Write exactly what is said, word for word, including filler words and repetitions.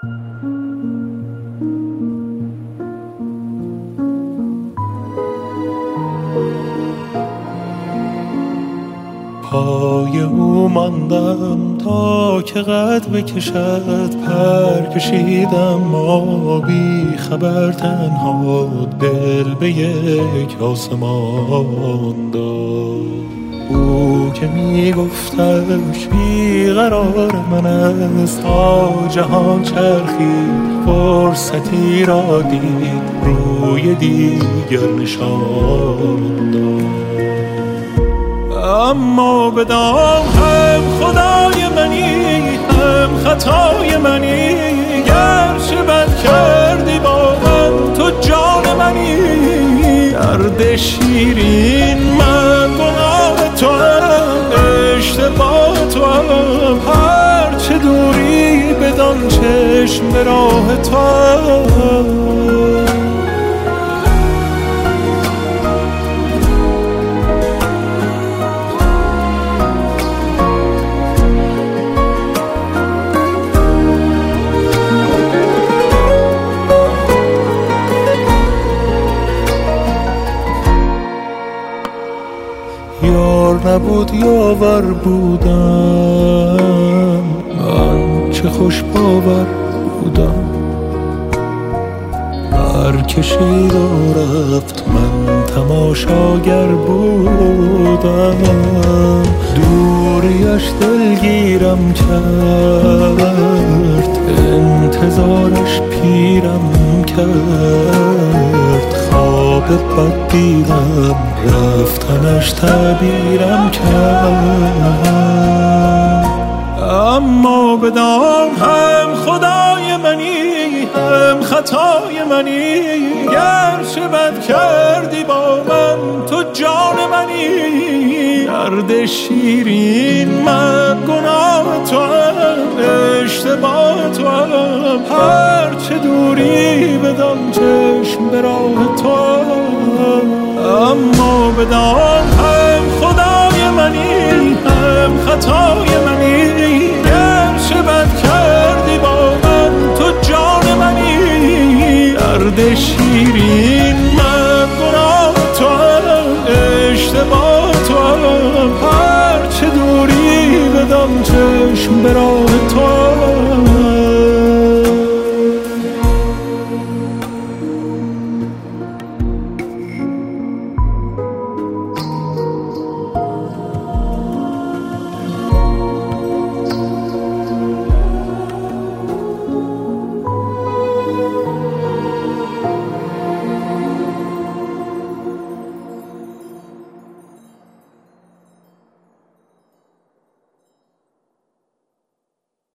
پای او ماندم تا که قد بکشد، پر کشیدم ما بی خبر تنها، دل به یک آسمان داد. او که می گفتش بی قرار من است، تا جهان چرخید فرصتی را دید، روی دیگر نشان داد. اما بدان هم خدای منی هم خطای منی، گرچه بد کردی با من تو جان منی. درد شیرین من گناه تو هم، اشتباه تو هم، هرچه دوری بدان چشم به راه تو هم. یار نبود یاور بودم، من چه خوش باور بودم. هر کشید و رفت من تماشاگر بودم، دوریش دلگیرم کرد، انتظارش پیرم کرد. خواب بد دیدم رفتنش تعبیرم کرد. اما بدان هم خدای منی هم خطای منی، گرچه بد کردی با من تو جان منی. درد شیرین من گناه تو هم، اشتباه تو هم، هرچه دوری بدان چشم به راه تو هم. اما بدان هم خدای منی هم خطای منی،